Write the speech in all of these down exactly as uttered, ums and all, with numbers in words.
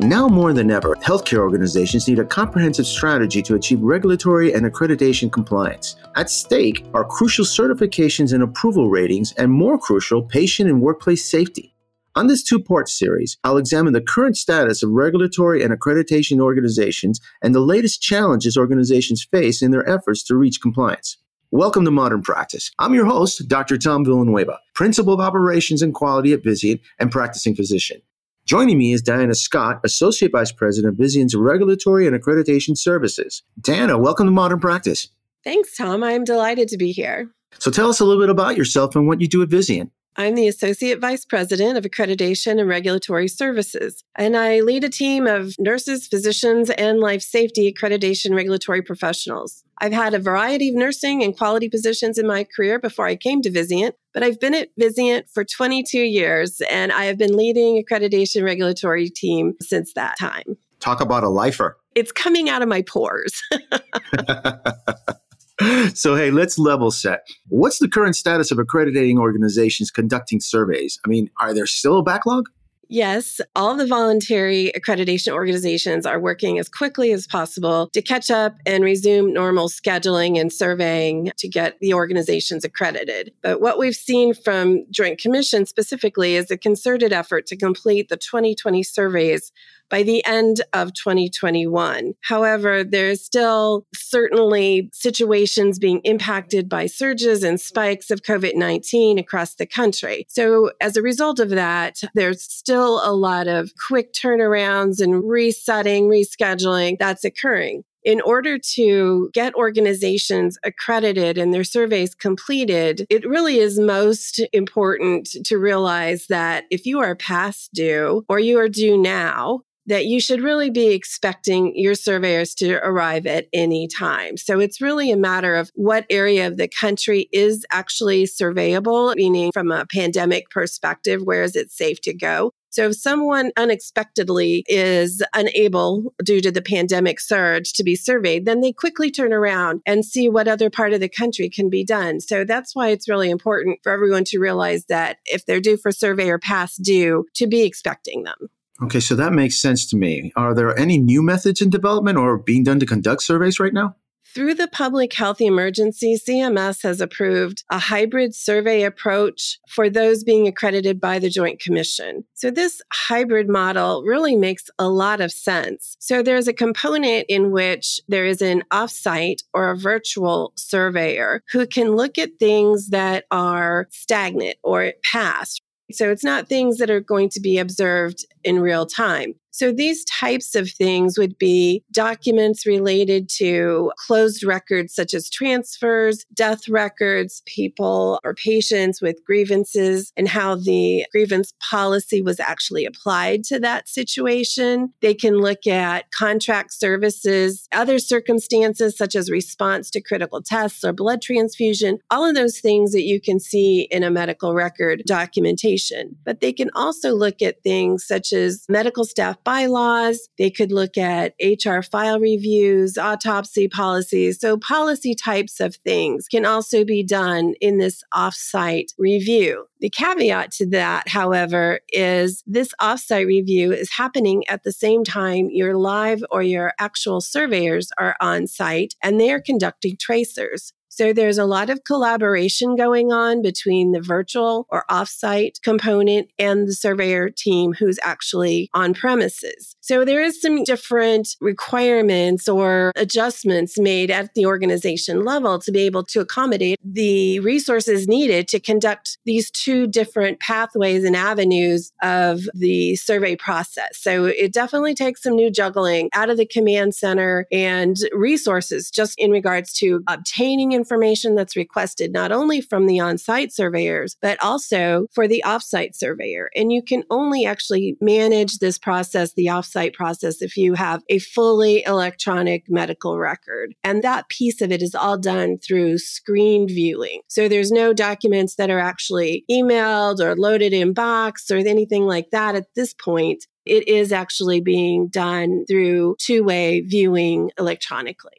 Now more than ever, healthcare organizations need a comprehensive strategy to achieve regulatory and accreditation compliance. At stake are crucial certifications and approval ratings, and more crucial, patient and workplace safety. On this two-part series, I'll examine the current status of regulatory and accreditation organizations and the latest challenges organizations face in their efforts to reach compliance. Welcome to Modern Practice. I'm your host, Doctor Tom Villanueva, Principal of Operations and Quality at Vizient and practicing physician. Joining me is Diana Scott, Associate Vice President of Vizient's Regulatory and Accreditation Services. Diana, welcome to Modern Practice. Thanks, Tom. I'm delighted to be here. So tell us a little bit about yourself and what you do at Vizient. I'm the Associate Vice President of Accreditation and Regulatory Services, and I lead a team of nurses, physicians, and life safety accreditation regulatory professionals. I've had a variety of nursing and quality positions in my career before I came to Vizient, but I've been at Vizient for twenty-two years, and I have been leading accreditation regulatory team since that time. Talk about a lifer. It's coming out of my pores. So, hey, let's level set. What's the current status of accrediting organizations conducting surveys? I mean, are there still a backlog? Yes, all the voluntary accreditation organizations are working as quickly as possible to catch up and resume normal scheduling and surveying to get the organizations accredited. But what we've seen from Joint Commission specifically is a concerted effort to complete the twenty twenty surveys by the end of twenty twenty-one. However, there's still certainly situations being impacted by surges and spikes of COVID nineteen across the country. So as a result of that, there's still a lot of quick turnarounds and resetting, rescheduling that's occurring. In order to get organizations accredited and their surveys completed, it really is most important to realize that if you are past due or you are due now, that you should really be expecting your surveyors to arrive at any time. So it's really a matter of what area of the country is actually surveyable, meaning from a pandemic perspective, where is it safe to go? So if someone unexpectedly is unable, due to the pandemic surge, to be surveyed, then they quickly turn around and see what other part of the country can be done. So that's why it's really important for everyone to realize that if they're due for survey or past due, to be expecting them. Okay, so that makes sense to me. Are there any new methods in development or being done to conduct surveys right now? Through the public health emergency, C M S has approved a hybrid survey approach for those being accredited by the Joint Commission. So this hybrid model really makes a lot of sense. So there's a component in which there is an offsite or a virtual surveyor who can look at things that are stagnant or past. So it's not things that are going to be observed in real time. So these types of things would be documents related to closed records such as transfers, death records, people or patients with grievances, and how the grievance policy was actually applied to that situation. They can look at contract services, other circumstances such as response to critical tests or blood transfusion, all of those things that you can see in a medical record documentation. But they can also look at things such as medical staff bylaws. They could look at H R file reviews, autopsy policies. So policy types of things can also be done in this offsite review. The caveat to that, however, is this offsite review is happening at the same time your live or your actual surveyors are on site and they are conducting tracers. So there's a lot of collaboration going on between the virtual or offsite component and the surveyor team who's actually on premises. So there is some different requirements or adjustments made at the organization level to be able to accommodate the resources needed to conduct these two different pathways and avenues of the survey process. So it definitely takes some new juggling out of the command center and resources just in regards to obtaining information that's requested not only from the on-site surveyors, but also for the off-site surveyor. And you can only actually manage this process, the off-site process, if you have a fully electronic medical record. And that piece of it is all done through screened viewing. So there's no documents that are actually emailed or loaded in box or anything like that at this point. It is actually being done through two-way viewing electronically.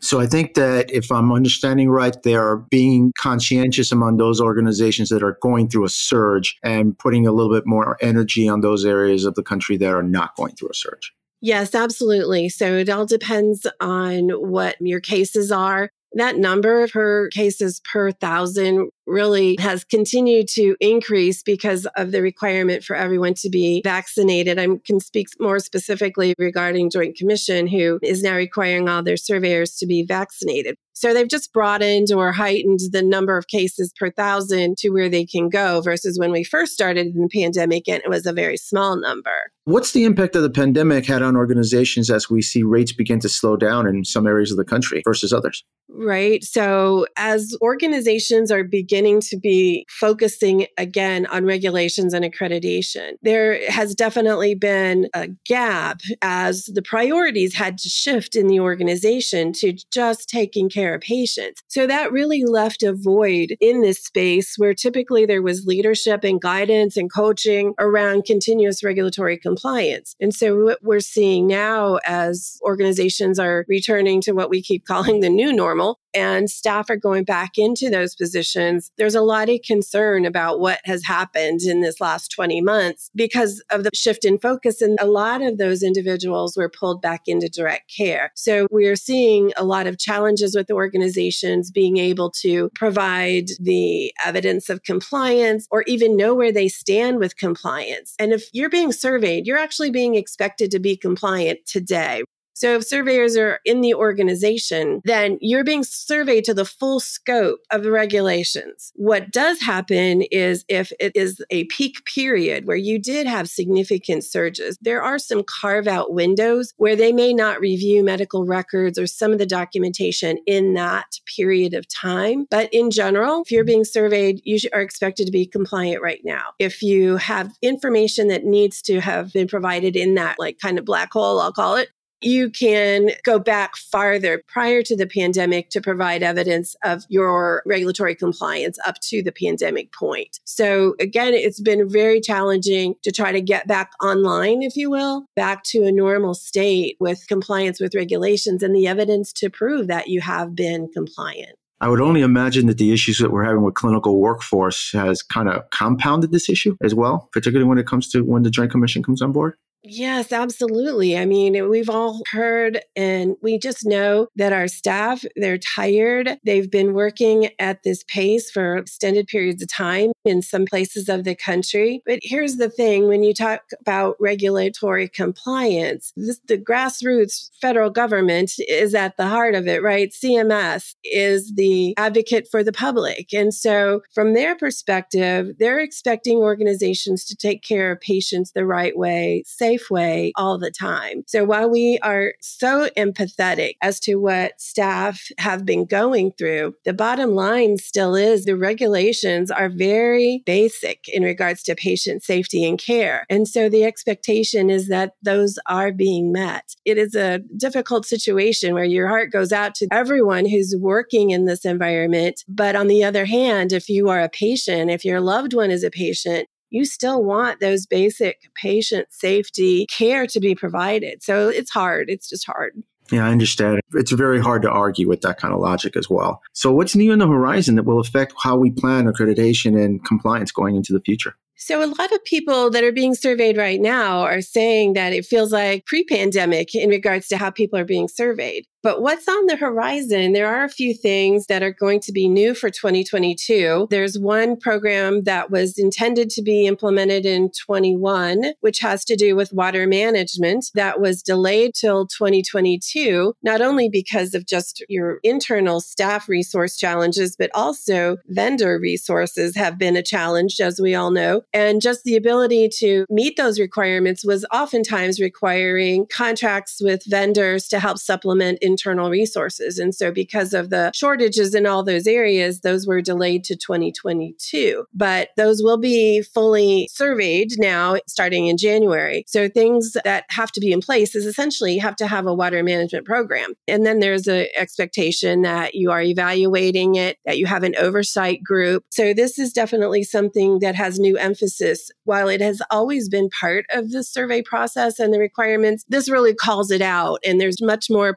So I think that if I'm understanding right, they are being conscientious among those organizations that are going through a surge and putting a little bit more energy on those areas of the country that are not going through a surge. Yes, absolutely. So it all depends on what your cases are. That number per cases per thousand really has continued to increase because of the requirement for everyone to be vaccinated. I can speak more specifically regarding Joint Commission, who is now requiring all their surveyors to be vaccinated. So they've just broadened or heightened the number of cases per thousand to where they can go versus when we first started in the pandemic and it was a very small number. What's the impact of the pandemic had on organizations as we see rates begin to slow down in some areas of the country versus others? Right. So as organizations are beginning to be focusing again on regulations and accreditation, there has definitely been a gap as the priorities had to shift in the organization to just taking care of patients. So that really left a void in this space where typically there was leadership and guidance and coaching around continuous regulatory compliance. And so what we're seeing now as organizations are returning to what we keep calling the new normal, and staff are going back into those positions, there's a lot of concern about what has happened in this last twenty months because of the shift in focus. And a lot of those individuals were pulled back into direct care. So we're seeing a lot of challenges with organizations being able to provide the evidence of compliance or even know where they stand with compliance. And if you're being surveyed, you're actually being expected to be compliant today. So if surveyors are in the organization, then you're being surveyed to the full scope of the regulations. What does happen is if it is a peak period where you did have significant surges, there are some carve-out windows where they may not review medical records or some of the documentation in that period of time. But in general, if you're being surveyed, you are expected to be compliant right now. If you have information that needs to have been provided in that like kind of black hole, I'll call it, you can go back farther prior to the pandemic to provide evidence of your regulatory compliance up to the pandemic point. So again, it's been very challenging to try to get back online, if you will, back to a normal state with compliance with regulations and the evidence to prove that you have been compliant. I would only imagine that the issues that we're having with clinical workforce has kind of compounded this issue as well, particularly when it comes to when the Joint Commission comes on board. Yes, absolutely. I mean, we've all heard and we just know that our staff, they're tired. They've been working at this pace for extended periods of time in some places of the country. But here's the thing, when you talk about regulatory compliance, this, the grassroots federal government is at the heart of it, right? C M S is the advocate for the public. And so from their perspective, they're expecting organizations to take care of patients the right way, safe way all the time. So while we are so empathetic as to what staff have been going through, the bottom line still is the regulations are very basic in regards to patient safety and care. And so the expectation is that those are being met. It is a difficult situation where your heart goes out to everyone who's working in this environment. But on the other hand, if you are a patient, if your loved one is a patient, you still want those basic patient safety care to be provided. So it's hard. It's just hard. Yeah, I understand. It's very hard to argue with that kind of logic as well. So what's new on the horizon that will affect how we plan accreditation and compliance going into the future? So a lot of people that are being surveyed right now are saying that it feels like pre-pandemic in regards to how people are being surveyed. But what's on the horizon? There are a few things that are going to be new for twenty twenty-two. There's one program that was intended to be implemented in twenty-one, which has to do with water management that was delayed till twenty twenty-two, not only because of just your internal staff resource challenges, but also vendor resources have been a challenge, as we all know. And just the ability to meet those requirements was oftentimes requiring contracts with vendors to help supplement internal resources. And so because of the shortages in all those areas, those were delayed to twenty twenty-two. But those will be fully surveyed now starting in January. So things that have to be in place is essentially you have to have a water management program. And then there's an expectation that you are evaluating it, that you have an oversight group. So this is definitely something that has new emphasis. While it has always been part of the survey process and the requirements, this really calls it out. And there's much more prescriptive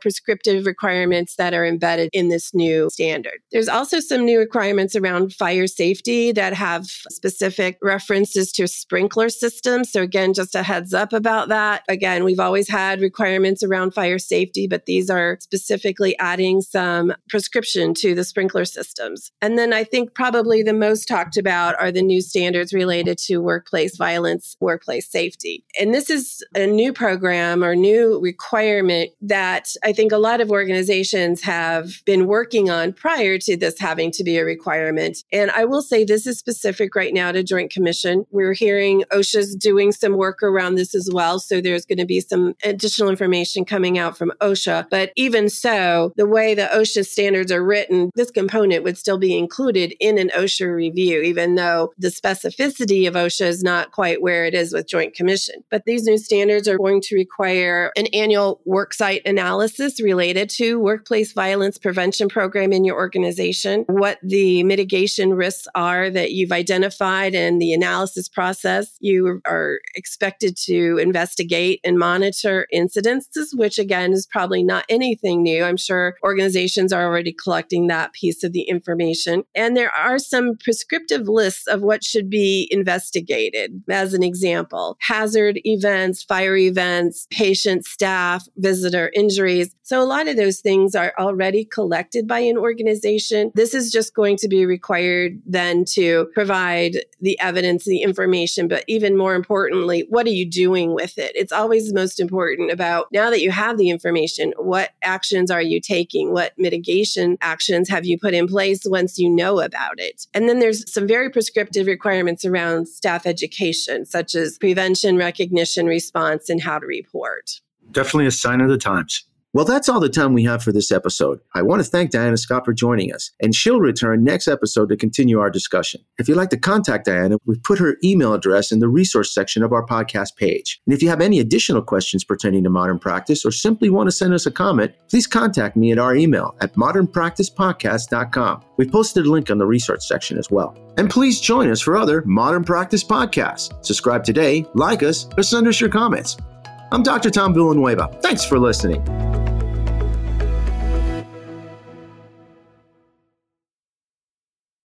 prescriptive requirements that are embedded in this new standard. There's also some new requirements around fire safety that have specific references to sprinkler systems. So again, just a heads up about that. Again, we've always had requirements around fire safety, but these are specifically adding some prescription to the sprinkler systems. And then I think probably the most talked about are the new standards related to workplace violence, workplace safety. And this is a new program or new requirement that I think a lot of organizations have been working on prior to this having to be a requirement. And I will say this is specific right now to Joint Commission. We're hearing OSHA's doing some work around this as well. So there's going to be some additional information coming out from OSHA. But even so, the way the OSHA standards are written, this component would still be included in an OSHA review, even though the specificity of OSHA is not quite where it is with Joint Commission. But these new standards are going to require an annual worksite analysis related to workplace violence prevention program in your organization, what the mitigation risks are that you've identified in the analysis process. You are expected to investigate and monitor incidences, which again is probably not anything new. I'm sure organizations are already collecting that piece of the information. And there are some prescriptive lists of what should be investigated. As an example, hazard events, fire events, patient, staff, visitor injuries. So a lot of those things are already collected by an organization. This is just going to be required then to provide the evidence, the information, but even more importantly, what are you doing with it? It's always most important about now that you have the information, what actions are you taking? What mitigation actions have you put in place once you know about it? And then there's some very prescriptive requirements around staff education, such as prevention, recognition, response, and how to report. Definitely a sign of the times. Well, that's all the time we have for this episode. I want to thank Diana Scott for joining us, and she'll return next episode to continue our discussion. If you'd like to contact Diana, we've put her email address in the resource section of our podcast page. And if you have any additional questions pertaining to modern practice or simply want to send us a comment, please contact me at our email at modern practice podcast dot com. We've posted a link on the research section as well. And please join us for other Modern Practice podcasts. Subscribe today, like us, or send us your comments. I'm Doctor Tom Villanueva. Thanks for listening.